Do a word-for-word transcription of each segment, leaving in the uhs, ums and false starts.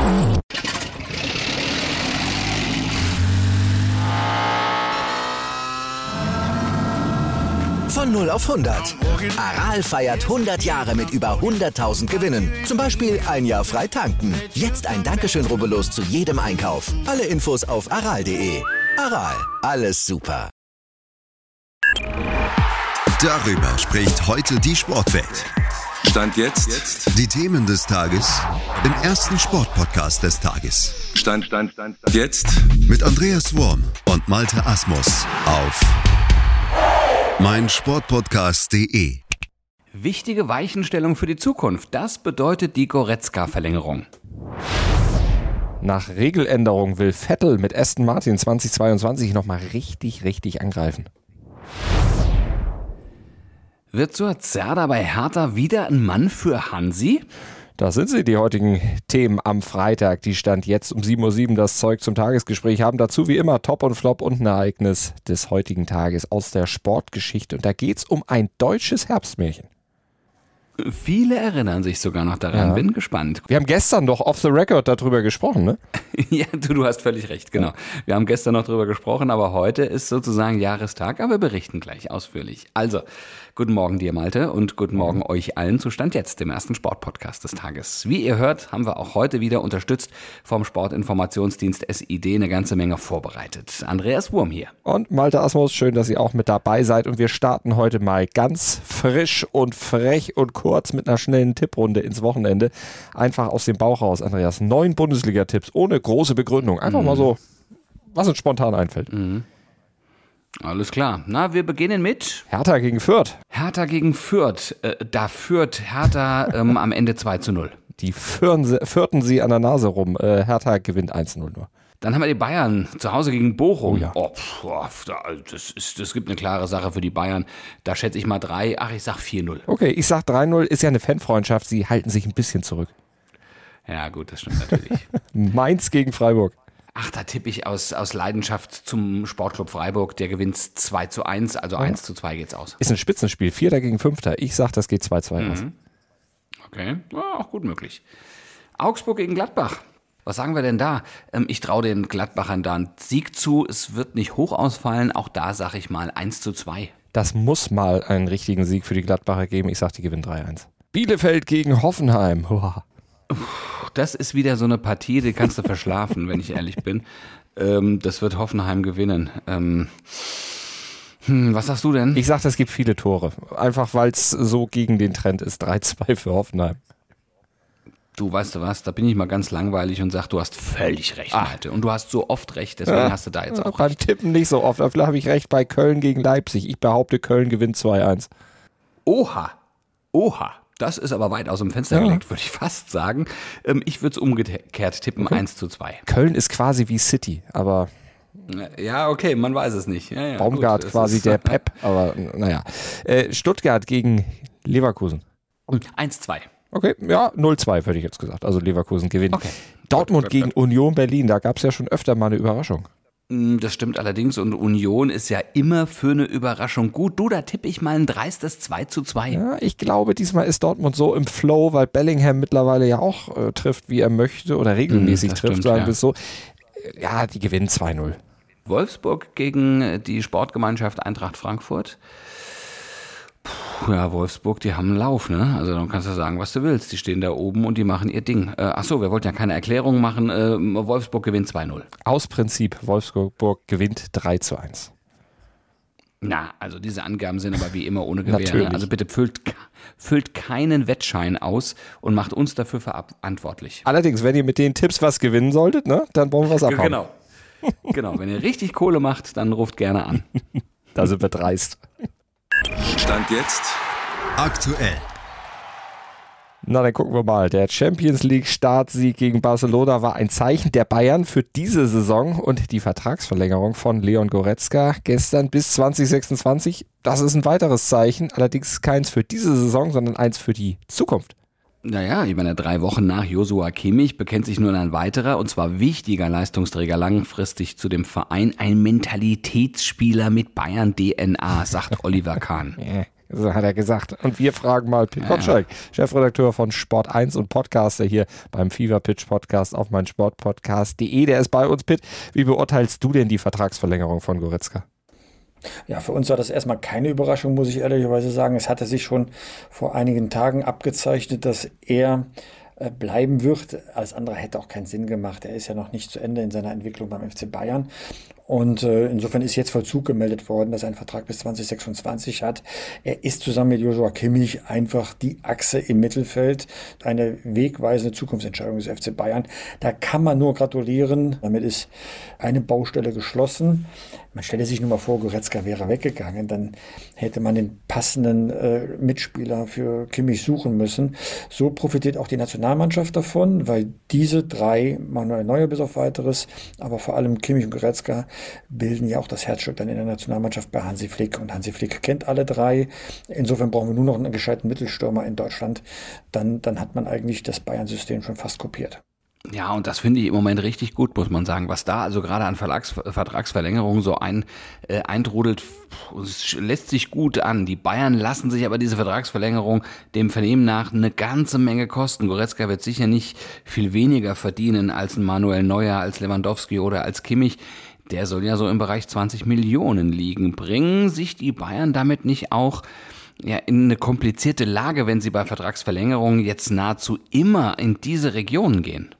Von null auf hundert. Aral feiert hundert Jahre mit über hunderttausend Gewinnen. Zum Beispiel ein Jahr frei tanken. Jetzt ein Dankeschön, rubbellos zu jedem Einkauf. Alle Infos auf aral punkt de. Aral, alles super. Darüber spricht heute die Sportwelt. Stand jetzt. jetzt. Die Themen des Tages im ersten Sportpodcast des Tages. Stand, Stand, Stand, Stand. Jetzt. Mit Andreas Worm und Malte Asmus auf meinsportpodcast punkt de. Wichtige Weichenstellung für die Zukunft. Das bedeutet die Goretzka-Verlängerung. Nach Regeländerung will Vettel mit Aston Martin zweitausendzweiundzwanzig nochmal richtig, richtig angreifen. Wird zur Zerda bei Hertha wieder ein Mann für Hansi? Das sind sie, die heutigen Themen am Freitag. Die Stand jetzt um sieben Uhr sieben das Zeug zum Tagesgespräch haben. Dazu wie immer Top und Flop und ein Ereignis des heutigen Tages aus der Sportgeschichte. Und da geht's um ein deutsches Herbstmärchen. Viele erinnern sich sogar noch daran. Ja. Bin gespannt. Wir haben gestern doch off the record darüber gesprochen, ne? Ja, du, du hast völlig recht, genau. Wir haben gestern noch darüber gesprochen, aber heute ist sozusagen Jahrestag, aber wir berichten gleich ausführlich. Also, guten Morgen dir, Malte, und guten Morgen euch allen zu Stand jetzt, dem ersten Sportpodcast des Tages. Wie ihr hört, haben wir auch heute wieder unterstützt vom Sportinformationsdienst S I D eine ganze Menge vorbereitet. Andreas Worm hier. Und Malte Asmus, schön, dass ihr auch mit dabei seid. Und wir starten heute mal ganz frisch und frech und kurz mit einer schnellen Tipprunde ins Wochenende. Einfach aus dem Bauch raus, Andreas. Neun Bundesliga-Tipps ohne große Begründung. Einfach mhm. mal so, was uns spontan einfällt. Mhm. Alles klar. Na, wir beginnen mit Hertha gegen Fürth. Hertha gegen Fürth. Äh, da führt Hertha ähm, am Ende zwei zu null. Die führen, führten sie an der Nase rum. Äh, Hertha gewinnt eins zu null nur. Dann haben wir die Bayern zu Hause gegen Bochum. Oh ja. Oh, pf, das, ist, das gibt eine klare Sache für die Bayern. Da schätze ich mal drei. Ach, ich sag vier null. Okay, ich sag drei null. Ist ja eine Fanfreundschaft. Sie halten sich ein bisschen zurück. Ja gut, das stimmt natürlich. Mainz gegen Freiburg. Ach, da tippe ich aus, aus Leidenschaft zum Sportclub Freiburg. Der gewinnt zwei zu eins, also eins zu zwei geht's aus. Ist ein Spitzenspiel. Vierter gegen Fünfter. Ich sag, das geht zwei zu zwei mhm. aus. Okay, ja, auch gut möglich. Augsburg gegen Gladbach. Was sagen wir denn da? Ich traue den Gladbachern da einen Sieg zu. Es wird nicht hoch ausfallen. Auch da sage ich mal eins zu zwei. Das muss mal einen richtigen Sieg für die Gladbacher geben. Ich sage, die gewinnen drei eins. Bielefeld gegen Hoffenheim. Uah. Das ist wieder so eine Partie, die kannst du verschlafen, wenn ich ehrlich bin. Das wird Hoffenheim gewinnen. Hm, was sagst du denn? Ich sage, das gibt viele Tore. Einfach, weil es so gegen den Trend ist. drei zwei für Hoffenheim. Du, weißt du was, da bin ich mal ganz langweilig und sag, du hast völlig recht, Malte. Und du hast so oft recht, deswegen ja, hast du da jetzt auch beim recht. Beim Tippen nicht so oft, dafür habe ich recht bei Köln gegen Leipzig. Ich behaupte, Köln gewinnt zwei eins. Oha, oha, das ist aber weit aus dem Fenster ja. gelegt, würde ich fast sagen. Ich würde es umgekehrt tippen, okay. eins zu zwei. Köln ist quasi wie City, aber... Ja, okay, man weiß es nicht. Ja, ja, Baumgart gut, quasi der Pep, aber naja. Stuttgart gegen Leverkusen. eins zwei. Okay, ja, null zwei würde ich jetzt gesagt. Also Leverkusen gewinnt. Okay. Dortmund gegen Union Berlin, da gab es ja schon öfter mal eine Überraschung. Das stimmt allerdings und Union ist ja immer für eine Überraschung gut. Du, da tippe ich mal ein dreistes zwei zu zwei. Ja, ich glaube, diesmal ist Dortmund so im Flow, weil Bellingham mittlerweile ja auch äh, trifft, wie er möchte oder regelmäßig das trifft, stimmt, sagen ja. wir es so. Ja, die gewinnen zwei null. Wolfsburg gegen die Sportgemeinschaft Eintracht Frankfurt. Puh, ja, Wolfsburg, die haben einen Lauf, ne? Also dann kannst du sagen, was du willst. Die stehen da oben und die machen ihr Ding. Äh, achso, wir wollten ja keine Erklärung machen. Äh, Wolfsburg gewinnt zwei null. Aus Prinzip, Wolfsburg gewinnt drei zu eins. Na, also diese Angaben sind aber wie immer ohne Gewähr. Natürlich. Also bitte füllt, füllt keinen Wettschein aus und macht uns dafür verantwortlich. Allerdings, wenn ihr mit den Tipps was gewinnen solltet, ne, dann wollen wir was abhauen. Genau. Genau, wenn ihr richtig Kohle macht, dann ruft gerne an. Da sind wir dreist. Stand jetzt aktuell. Na, dann gucken wir mal. Der Champions League Startsieg gegen Barcelona war ein Zeichen der Bayern für diese Saison und die Vertragsverlängerung von Leon Goretzka gestern bis zwanzig sechsundzwanzig. Das ist ein weiteres Zeichen, allerdings keins für diese Saison, sondern eins für die Zukunft. Naja, ich meine, drei Wochen nach Joshua Kimmich bekennt sich nun ein weiterer, und zwar wichtiger Leistungsträger langfristig zu dem Verein, ein Mentalitätsspieler mit Bayern-D N A, sagt Oliver Kahn. So hat er gesagt. Und wir fragen mal Pit Gottschalk, ja. Chefredakteur von Sport eins und Podcaster hier beim Fever Pitch Podcast auf meinsportpodcast punkt de. Der ist bei uns. Pit, wie beurteilst du denn die Vertragsverlängerung von Goretzka? Ja, für uns war das erstmal keine Überraschung, muss ich ehrlicherweise sagen. Es hatte sich schon vor einigen Tagen abgezeichnet, dass er bleiben wird. Alles andere hätte auch keinen Sinn gemacht. Er ist ja noch nicht zu Ende in seiner Entwicklung beim F C Bayern. Und äh, insofern ist jetzt Vollzug gemeldet worden, dass er einen Vertrag bis zwanzig sechsundzwanzig hat. Er ist zusammen mit Joshua Kimmich einfach die Achse im Mittelfeld. Eine wegweisende Zukunftsentscheidung des F C Bayern. Da kann man nur gratulieren. Damit ist eine Baustelle geschlossen. Man stelle sich nur mal vor, Goretzka wäre weggegangen. Dann hätte man den passenden äh, Mitspieler für Kimmich suchen müssen. So profitiert auch die Nationalmannschaft davon, weil diese drei, Manuel Neuer bis auf weiteres, aber vor allem Kimmich und Goretzka, bilden ja auch das Herzstück dann in der Nationalmannschaft bei Hansi Flick. Und Hansi Flick kennt alle drei. Insofern brauchen wir nur noch einen gescheiten Mittelstürmer in Deutschland. Dann, dann hat man eigentlich das Bayern-System schon fast kopiert. Ja, und das finde ich im Moment richtig gut, muss man sagen. Was da also gerade an Verlags- Vertragsverlängerungen so ein, äh, eintrudelt, es lässt sich gut an. Die Bayern lassen sich aber diese Vertragsverlängerung dem Vernehmen nach eine ganze Menge kosten. Goretzka wird sicher nicht viel weniger verdienen als ein Manuel Neuer, als Lewandowski oder als Kimmich. Der soll ja so im Bereich zwanzig Millionen liegen. Bringen sich die Bayern damit nicht auch ja, in eine komplizierte Lage, wenn sie bei Vertragsverlängerungen jetzt nahezu immer in diese Regionen gehen?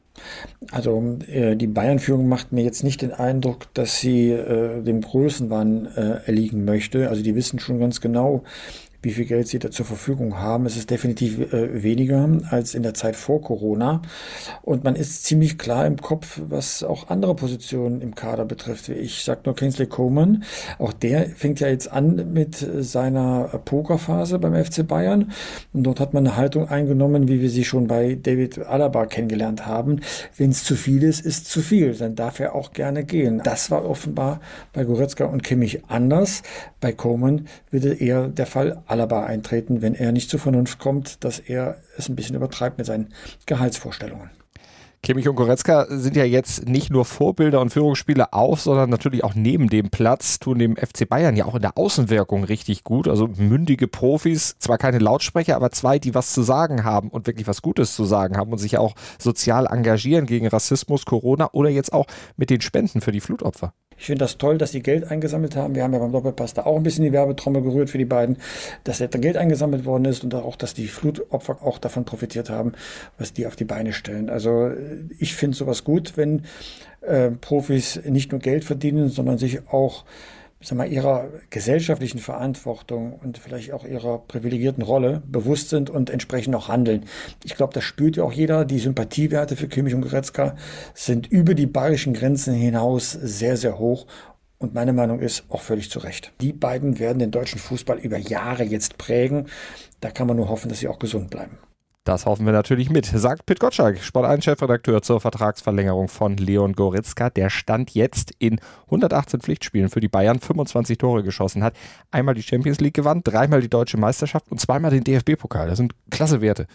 Also äh, die Bayern-Führung macht mir jetzt nicht den Eindruck, dass sie äh, dem Größenwahn äh, erliegen möchte. Also die wissen schon ganz genau, wie viel Geld sie da zur Verfügung haben. Es ist definitiv äh, weniger als in der Zeit vor Corona. Und man ist ziemlich klar im Kopf, was auch andere Positionen im Kader betrifft. Ich sage nur Kingsley Coman. Auch der fängt ja jetzt an mit seiner Pokerphase beim F C Bayern. Und dort hat man eine Haltung eingenommen, wie wir sie schon bei David Alaba kennengelernt haben. Wenn es zu viel ist, ist zu viel. Dann darf er auch gerne gehen. Das war offenbar bei Goretzka und Kimmich anders. Bei Coman würde eher der Fall Alaba eintreten, wenn er nicht zur Vernunft kommt, dass er es ein bisschen übertreibt mit seinen Gehaltsvorstellungen. Kimmich und Goretzka sind ja jetzt nicht nur Vorbilder und Führungsspieler auf, sondern natürlich auch neben dem Platz, tun dem F C Bayern ja auch in der Außenwirkung richtig gut. Also mündige Profis, zwar keine Lautsprecher, aber zwei, die was zu sagen haben und wirklich was Gutes zu sagen haben und sich ja auch sozial engagieren gegen Rassismus, Corona oder jetzt auch mit den Spenden für die Flutopfer. Ich finde das toll, dass die Geld eingesammelt haben. Wir haben ja beim Doppelpass da auch ein bisschen die Werbetrommel gerührt für die beiden, dass da Geld eingesammelt worden ist und auch, dass die Flutopfer auch davon profitiert haben, was die auf die Beine stellen. Also ich finde sowas gut, wenn äh, Profis nicht nur Geld verdienen, sondern sich auch sag mal, ihrer gesellschaftlichen Verantwortung und vielleicht auch ihrer privilegierten Rolle bewusst sind und entsprechend auch handeln. Ich glaube, das spürt ja auch jeder. Die Sympathiewerte für Kimmich und Goretzka sind über die bayerischen Grenzen hinaus sehr, sehr hoch. Und meine Meinung ist auch völlig zu Recht. Die beiden werden den deutschen Fußball über Jahre jetzt prägen. Da kann man nur hoffen, dass sie auch gesund bleiben. Das hoffen wir natürlich mit, sagt Pit Gottschalk, Sport eins Chefredakteur zur Vertragsverlängerung von Leon Goretzka, der Stand jetzt in hundertachtzehn Pflichtspielen für die Bayern fünfundzwanzig Tore geschossen hat. Einmal die Champions League gewann, dreimal die Deutsche Meisterschaft und zweimal den D F B-Pokal. Das sind klasse Werte.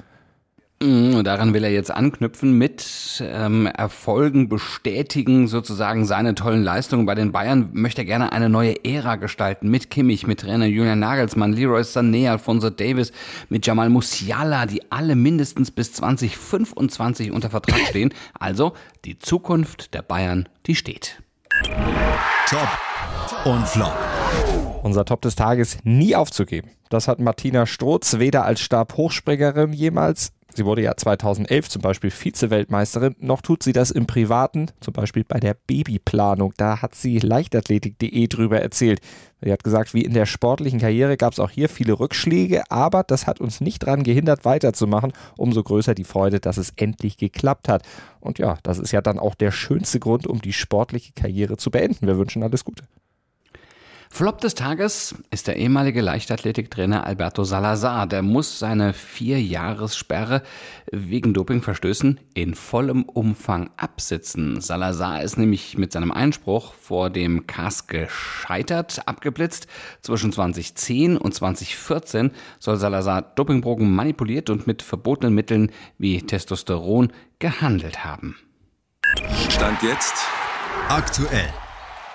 Und daran will er jetzt anknüpfen, mit ähm, Erfolgen bestätigen sozusagen seine tollen Leistungen. Bei den Bayern möchte er gerne eine neue Ära gestalten, mit Kimmich, mit Trainer Julian Nagelsmann, Leroy Sané, Alphonso Davies, mit Jamal Musiala, die alle mindestens bis zwanzig fünfundzwanzig unter Vertrag stehen. Also die Zukunft der Bayern, die steht. Top und Flop. Unser Top des Tages nie aufzugeben. Das hat Martina Strotz weder als Stabhochspringerin jemals, sie wurde ja zweitausendelf zum Beispiel Vize-Weltmeisterin, noch tut sie das im Privaten, zum Beispiel bei der Babyplanung. Da hat sie leichtathletik punkt de drüber erzählt. Sie hat gesagt, wie in der sportlichen Karriere gab es auch hier viele Rückschläge, aber das hat uns nicht daran gehindert, weiterzumachen. Umso größer die Freude, dass es endlich geklappt hat. Und ja, das ist ja dann auch der schönste Grund, um die sportliche Karriere zu beenden. Wir wünschen alles Gute. Flop des Tages ist der ehemalige Leichtathletiktrainer Alberto Salazar. Der muss seine Vierjahressperre wegen Dopingverstößen in vollem Umfang absitzen. Salazar ist nämlich mit seinem Einspruch vor dem K A S gescheitert, abgeblitzt. Zwischen zweitausendzehn und zweitausendvierzehn soll Salazar Dopingproben manipuliert und mit verbotenen Mitteln wie Testosteron gehandelt haben. Stand jetzt aktuell.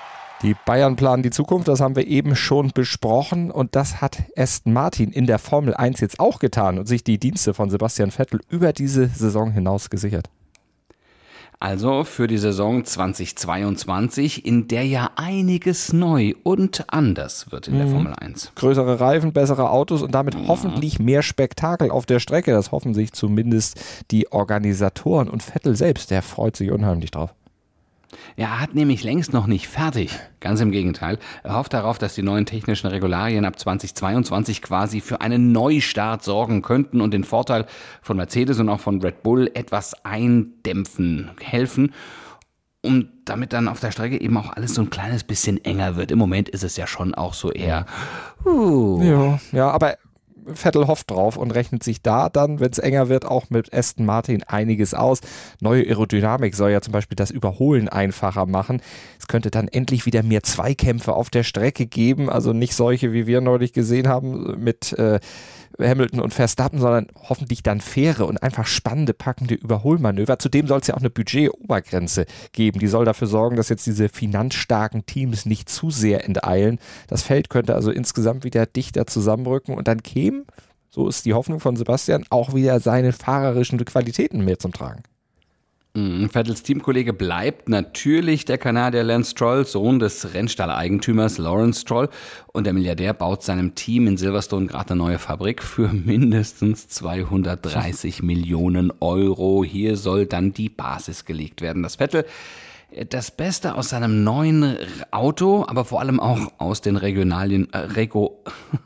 Die Bayern planen die Zukunft, das haben wir eben schon besprochen und das hat Aston Martin in der Formel eins jetzt auch getan und sich die Dienste von Sebastian Vettel über diese Saison hinaus gesichert. Also für die Saison zweitausendzweiundzwanzig, in der ja einiges neu und anders wird in der Formel eins. Größere Reifen, bessere Autos und damit mhm. hoffentlich mehr Spektakel auf der Strecke. Das hoffen sich zumindest die Organisatoren. Und Vettel selbst, der freut sich unheimlich drauf. Ja, er hat nämlich längst noch nicht fertig. Ganz im Gegenteil. Er hofft darauf, dass die neuen technischen Regularien ab zweitausendzweiundzwanzig quasi für einen Neustart sorgen könnten und den Vorteil von Mercedes und auch von Red Bull etwas eindämpfen helfen. Und damit dann auf der Strecke eben auch alles so ein kleines bisschen enger wird. Im Moment ist es ja schon auch so eher... Uh. Ja, ja, aber... Vettel hofft drauf und rechnet sich da dann, wenn es enger wird, auch mit Aston Martin einiges aus. Neue Aerodynamik soll ja zum Beispiel das Überholen einfacher machen. Es könnte dann endlich wieder mehr Zweikämpfe auf der Strecke geben, also nicht solche, wie wir neulich gesehen haben mit äh, Hamilton und Verstappen, sondern hoffentlich dann faire und einfach spannende, packende Überholmanöver. Zudem soll es ja auch eine Budgetobergrenze geben. Die soll dafür sorgen, dass jetzt diese finanzstarken Teams nicht zu sehr enteilen. Das Feld könnte also insgesamt wieder dichter zusammenrücken und dann kämen, so ist die Hoffnung von Sebastian, auch wieder seine fahrerischen Qualitäten mehr zum Tragen. Vettels Teamkollege bleibt natürlich der Kanadier Lance Stroll, Sohn des Rennstalleigentümers Lawrence Stroll. Und der Milliardär baut seinem Team in Silverstone gerade eine neue Fabrik für mindestens zweihundertdreißig Millionen Euro. Hier soll dann die Basis gelegt werden. Dass Vettel das Beste aus seinem neuen Auto, aber vor allem auch aus den Regionalien, äh, Rego,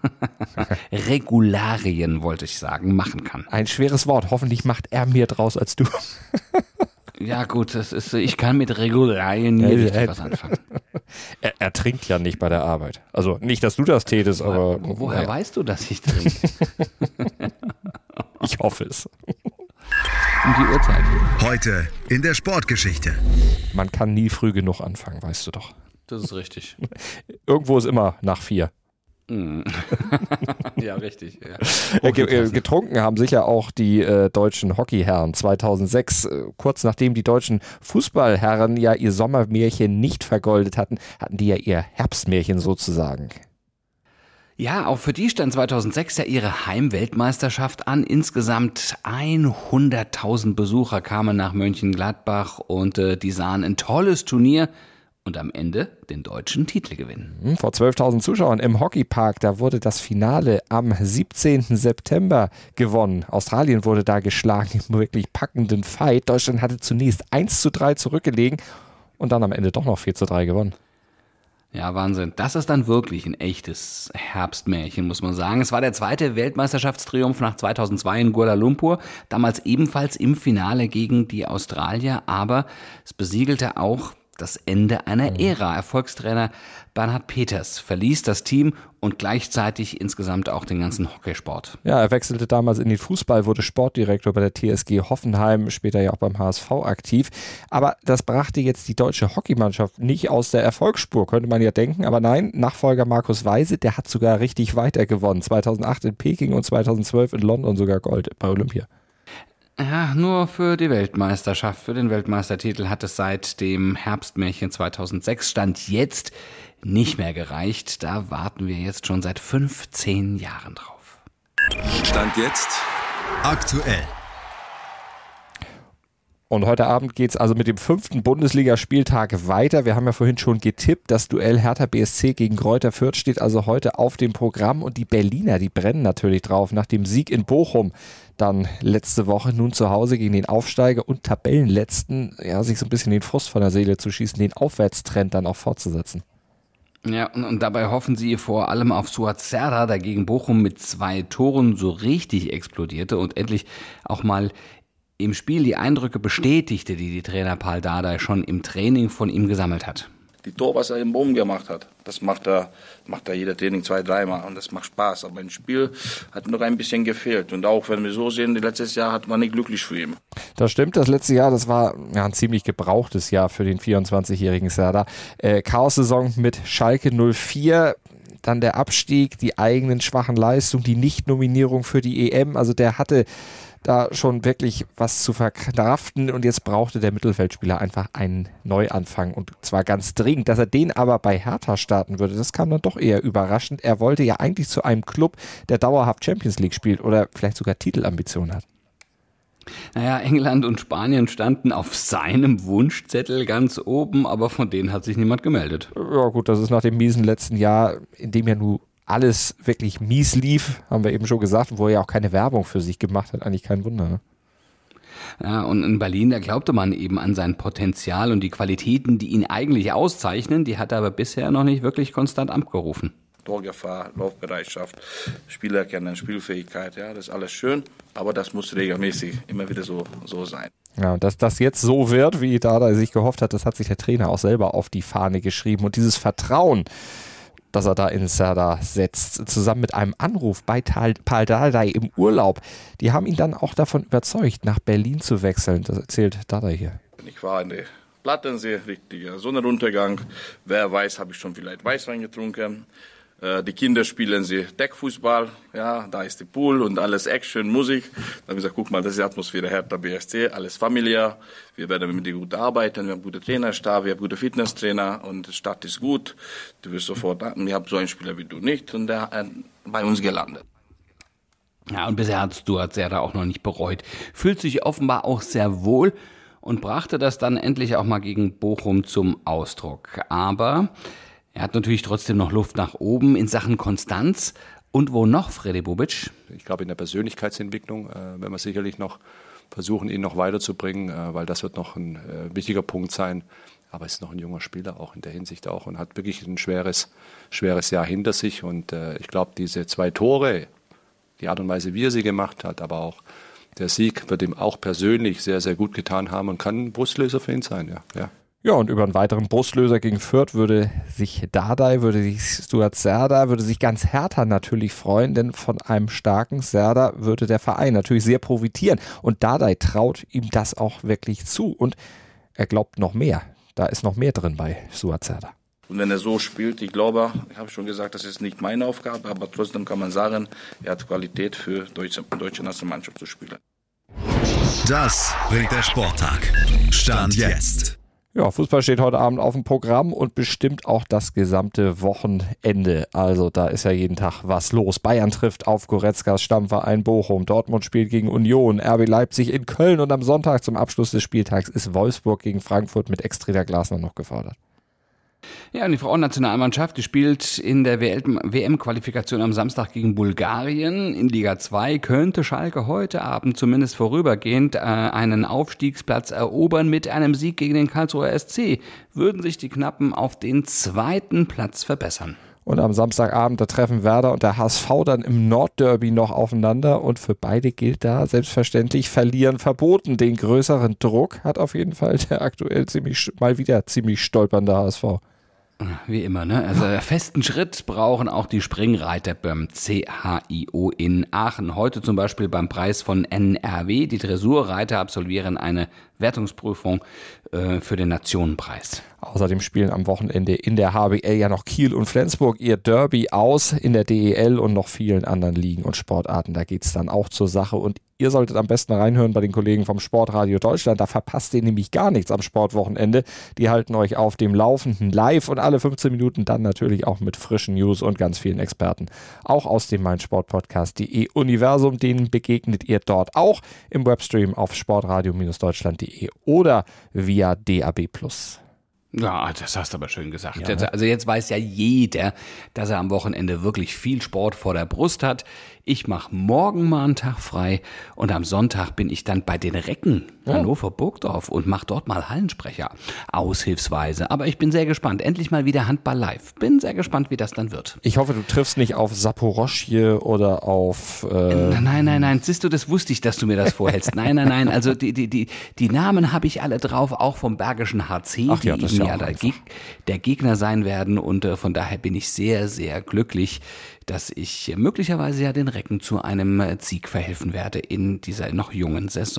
Regularien, wollte ich sagen, machen kann. Ein schweres Wort. Hoffentlich macht er mehr draus als du. Ja gut, das ist, ich kann mit Regularien nie richtig was anfangen. Er, er trinkt ja nicht bei der Arbeit. Also nicht, dass du das tätest, aber... Wo, woher ja. weißt du, dass ich trinke? Ich hoffe es. Um die Uhrzeit. Heute in der Sportgeschichte. Man kann nie früh genug anfangen, weißt du doch. Das ist richtig. Irgendwo ist immer nach vier. Ja, richtig. Ja. Getrunken haben sicher auch die äh, deutschen Hockeyherren zweitausendsechs. Äh, kurz nachdem die deutschen Fußballherren ja ihr Sommermärchen nicht vergoldet hatten, hatten die ja ihr Herbstmärchen sozusagen. Ja, auch für die stand zweitausendsechs ja ihre Heimweltmeisterschaft an. Insgesamt hunderttausend Besucher kamen nach Mönchengladbach und äh, die sahen ein tolles Turnier. Und am Ende den deutschen Titel gewinnen. Vor zwölftausend Zuschauern im Hockeypark, da wurde das Finale am siebzehnten September gewonnen. Australien wurde da geschlagen im wirklich packenden Fight. Deutschland hatte zunächst eins zu drei zurückgelegen und dann am Ende doch noch vier zu drei gewonnen. Ja, Wahnsinn. Das ist dann wirklich ein echtes Herbstmärchen, muss man sagen. Es war der zweite Weltmeisterschaftstriumph nach zweitausendzwei in Kuala Lumpur, damals ebenfalls im Finale gegen die Australier, aber es besiegelte auch das Ende einer Ära. Erfolgstrainer Bernhard Peters verließ das Team und gleichzeitig insgesamt auch den ganzen Hockeysport. Ja, er wechselte damals in den Fußball, wurde Sportdirektor bei der T S G Hoffenheim, später ja auch beim H S V aktiv. Aber das brachte jetzt die deutsche Hockeymannschaft nicht aus der Erfolgsspur, könnte man ja denken. Aber nein, Nachfolger Markus Weise, der hat sogar richtig weiter gewonnen. zweitausendacht in Peking und zweitausendzwölf in London sogar Gold bei Olympia. Ja, nur für die Weltmeisterschaft, für den Weltmeistertitel hat es seit dem Herbstmärchen zweitausendsechs Stand jetzt nicht mehr gereicht. Da warten wir jetzt schon seit fünfzehn Jahren drauf. Stand jetzt aktuell. Und heute Abend geht es also mit dem fünften Bundesligaspieltag weiter. Wir haben ja vorhin schon getippt, das Duell Hertha B S C gegen Greuther Fürth steht also heute auf dem Programm. Und die Berliner, die brennen natürlich drauf nach dem Sieg in Bochum. Dann letzte Woche nun zu Hause gegen den Aufsteiger und Tabellenletzten, ja, sich so ein bisschen den Frust von der Seele zu schießen, den Aufwärtstrend dann auch fortzusetzen. Ja, und, und dabei hoffen sie vor allem auf Suat Serdar, der gegen Bochum mit zwei Toren so richtig explodierte und endlich auch mal im Spiel die Eindrücke bestätigte, die die Trainer Paul Dardai schon im Training von ihm gesammelt hat. Die Tor, was er im Bochum gemacht hat, das macht er, macht er jeder Training zwei, dreimal und das macht Spaß. Aber im Spiel hat noch ein bisschen gefehlt. Und auch wenn wir so sehen, letztes Jahr hat man nicht glücklich für ihn. Das stimmt, das letzte Jahr, das war ja, ein ziemlich gebrauchtes Jahr für den vierundzwanzigjährigen Serdar. Äh, Chaos-Saison mit Schalke null vier. dann der Abstieg, die eigenen schwachen Leistungen, die Nicht-Nominierung für die E M. Also der hatte da schon wirklich was zu verkraften und jetzt brauchte der Mittelfeldspieler einfach einen Neuanfang und zwar ganz dringend. Dass er den aber bei Hertha starten würde, das kam dann doch eher überraschend. Er wollte ja eigentlich zu einem Club, der dauerhaft Champions League spielt oder vielleicht sogar Titelambitionen hat. Naja, England und Spanien standen auf seinem Wunschzettel ganz oben, aber von denen hat sich niemand gemeldet. Ja gut, das ist nach dem miesen letzten Jahr, in dem ja nun alles wirklich mies lief, haben wir eben schon gesagt, wo er ja auch keine Werbung für sich gemacht hat, eigentlich kein Wunder. Ne? Ja, und in Berlin, da glaubte man eben an sein Potenzial und die Qualitäten, die ihn eigentlich auszeichnen, die hat er aber bisher noch nicht wirklich konstant abgerufen. Torgefahr, Laufbereitschaft, Spielerkennen, Spielfähigkeit, ja, das ist alles schön, aber das muss regelmäßig immer wieder so, so sein. Ja, und dass das jetzt so wird, wie Dardai sich gehofft hat, das hat sich der Trainer auch selber auf die Fahne geschrieben und dieses Vertrauen, dass er da in Serdar setzt, zusammen mit einem Anruf bei Pal Dardai im Urlaub. Die haben ihn dann auch davon überzeugt, nach Berlin zu wechseln. Das erzählt Dardai hier. Ich war in der Plattensee, richtiger Sonnenuntergang. Wer weiß, habe ich schon vielleicht Weißwein getrunken. Die Kinder spielen sie Deckfußball, ja, da ist der Pool und alles Action, Musik. Da haben wir gesagt, guck mal, das ist die Atmosphäre Hertha B S C, alles familiär. Wir werden mit dir gut arbeiten, wir haben gute Trainerstab, wir haben gute Fitnesstrainer und die Stadt ist gut. Du wirst sofort, wir haben so einen Spieler wie du nicht und der äh, bei uns gelandet. Ja, und bisher hat Stuart Serdar auch noch nicht bereut. Fühlt sich offenbar auch sehr wohl und brachte das dann endlich auch mal gegen Bochum zum Ausdruck. Aber er hat natürlich trotzdem noch Luft nach oben in Sachen Konstanz. Und wo noch, Freddy Bobic? Ich glaube, in der Persönlichkeitsentwicklung äh, werden wir sicherlich noch versuchen, ihn noch weiterzubringen, äh, weil das wird noch ein äh, wichtiger Punkt sein. Aber er ist noch ein junger Spieler auch in der Hinsicht auch und hat wirklich ein schweres, schweres Jahr hinter sich. Und äh, ich glaube, diese zwei Tore, die Art und Weise, wie er sie gemacht hat, aber auch der Sieg wird ihm auch persönlich sehr, sehr gut getan haben und kann ein Brustlöser für ihn sein, ja. ja. Ja, und über einen weiteren Brustlöser gegen Fürth würde sich Dardai, würde sich Stuart Serdar, würde sich ganz Hertha natürlich freuen, denn von einem starken Serdar würde der Verein natürlich sehr profitieren. Und Dardai traut ihm das auch wirklich zu und er glaubt noch mehr. Da ist noch mehr drin bei Stuart Serdar. Und wenn er so spielt, ich glaube, ich habe schon gesagt, das ist nicht meine Aufgabe, aber trotzdem kann man sagen, er hat Qualität für deutsche, deutsche Nationalmannschaft zu spielen. Das bringt der Sporttag. Stand jetzt. Ja, Fußball steht heute Abend auf dem Programm und bestimmt auch das gesamte Wochenende. Also da ist ja jeden Tag was los. Bayern trifft auf Goretzkas Stammverein Bochum. Dortmund spielt gegen Union. R B Leipzig in Köln und am Sonntag zum Abschluss des Spieltags ist Wolfsburg gegen Frankfurt mit Ex-Trainer Glasner noch gefordert. Ja, und die Frauennationalmannschaft, die spielt in der W M-Qualifikation am Samstag gegen Bulgarien. In Liga zwei könnte Schalke heute Abend zumindest vorübergehend äh, einen Aufstiegsplatz erobern. Mit einem Sieg gegen den Karlsruher S C würden sich die Knappen auf den zweiten Platz verbessern. Und am Samstagabend, da treffen Werder und der H S V dann im Nordderby noch aufeinander. Und für beide gilt da selbstverständlich verlieren verboten. Den größeren Druck hat auf jeden Fall der aktuell ziemlich mal wieder ziemlich stolpernde H S V. Wie immer, ne? Also festen Schritt brauchen auch die Springreiter beim C H I O in Aachen. Heute zum Beispiel beim Preis von N R W. Die Dressurreiter absolvieren eine Wertungsprüfung äh, für den Nationenpreis. Außerdem spielen am Wochenende in der H B L ja noch Kiel und Flensburg ihr Derby aus, in der D E L und noch vielen anderen Ligen und Sportarten. Da geht es dann auch zur Sache und ihr solltet am besten reinhören bei den Kollegen vom Sportradio Deutschland. Da verpasst ihr nämlich gar nichts am Sportwochenende. Die halten euch auf dem Laufenden live und alle fünfzehn Minuten dann natürlich auch mit frischen News und ganz vielen Experten. Auch aus dem meinsportpodcast punkt de Universum, denen begegnet ihr dort auch im Webstream auf sportradio Deutschland punkt de oder via D A B plus. Ja, das hast du aber schön gesagt. Ja. Also jetzt weiß ja jeder, dass er am Wochenende wirklich viel Sport vor der Brust hat. Ich mache morgen mal einen Tag frei und am Sonntag bin ich dann bei den Recken ja. Hannover-Burgdorf und mache dort mal Hallensprecher, aushilfsweise. Aber ich bin sehr gespannt. Endlich mal wieder Handball live. Bin sehr gespannt, wie das dann wird. Ich hoffe, du triffst nicht auf Saporoschje oder auf... Äh nein, nein, nein. Siehst du, das wusste ich, dass du mir das vorhältst. Nein, nein, nein. Also die, die, die, die Namen habe ich alle drauf, auch vom Bergischen H C, Ach, ja, die das ist ja ja der, Geg- der Gegner sein werden. Und äh, von daher bin ich sehr, sehr glücklich, dass ich möglicherweise ja den Recken zu einem Sieg verhelfen werde in dieser noch jungen Saison.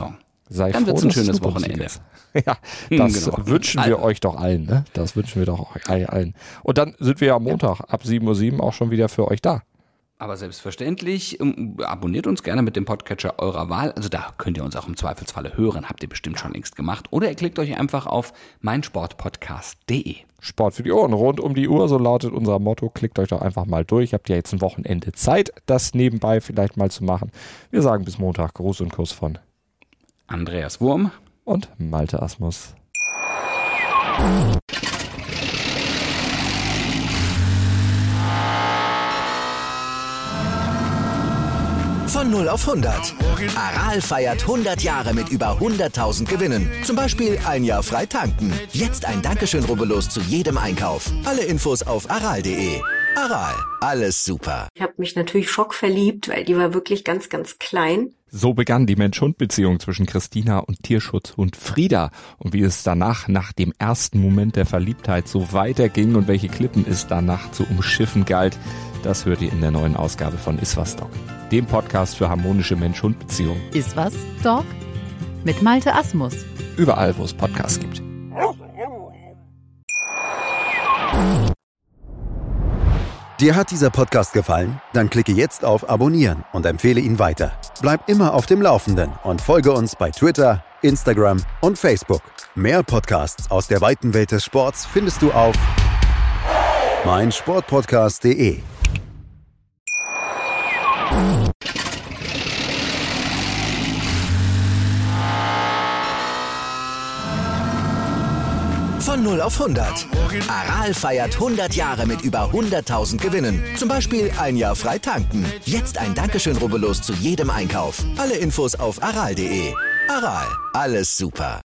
Sei Dann froh, wird's ein dass schönes Super League Wochenende. ist. Ja, das Genau. wünschen wir Also. euch doch allen, ne? Das wünschen wir doch euch allen. Und dann sind wir am Montag ab sieben Uhr sieben auch schon wieder für euch da. Aber selbstverständlich, ähm, abonniert uns gerne mit dem Podcatcher eurer Wahl. Also da könnt ihr uns auch im Zweifelsfalle hören. Habt ihr bestimmt schon längst gemacht. Oder ihr klickt euch einfach auf meinsportpodcast punkt de. Sport für die Ohren, rund um die Uhr, so lautet unser Motto. Klickt euch doch einfach mal durch. Habt ja jetzt ein Wochenende Zeit, das nebenbei vielleicht mal zu machen. Wir sagen bis Montag Gruß und Kuss von Andreas Wurm und Malte Asmus. Von null auf hundert. Aral feiert hundert Jahre mit über hunderttausend Gewinnen. Zum Beispiel ein Jahr frei tanken. Jetzt ein Dankeschön, rubbellos zu jedem Einkauf. Alle Infos auf aral punkt de. Aral, alles super. Ich habe mich natürlich schockverliebt, weil die war wirklich ganz, ganz klein. So begann die Mensch-Hund-Beziehung zwischen Christina und Tierschutzhund Frieda. Und wie es danach, nach dem ersten Moment der Verliebtheit, so weiterging und welche Klippen es danach zu umschiffen galt, das hört ihr in der neuen Ausgabe von Iswas Dog, dem Podcast für harmonische Mensch-Hund-Beziehungen. Iswas Dog mit Malte Asmus. Überall, wo es Podcasts gibt. Dir hat dieser Podcast gefallen? Dann klicke jetzt auf Abonnieren und empfehle ihn weiter. Bleib immer auf dem Laufenden und folge uns bei Twitter, Instagram und Facebook. Mehr Podcasts aus der weiten Welt des Sports findest du auf meinsportpodcast punkt de. Von null auf hundert. Aral feiert hundert Jahre mit über hunderttausend Gewinnen. Zum Beispiel ein Jahr frei tanken. Jetzt ein Dankeschön, rubbellos zu jedem Einkauf. Alle Infos auf aral punkt de. Aral, alles super.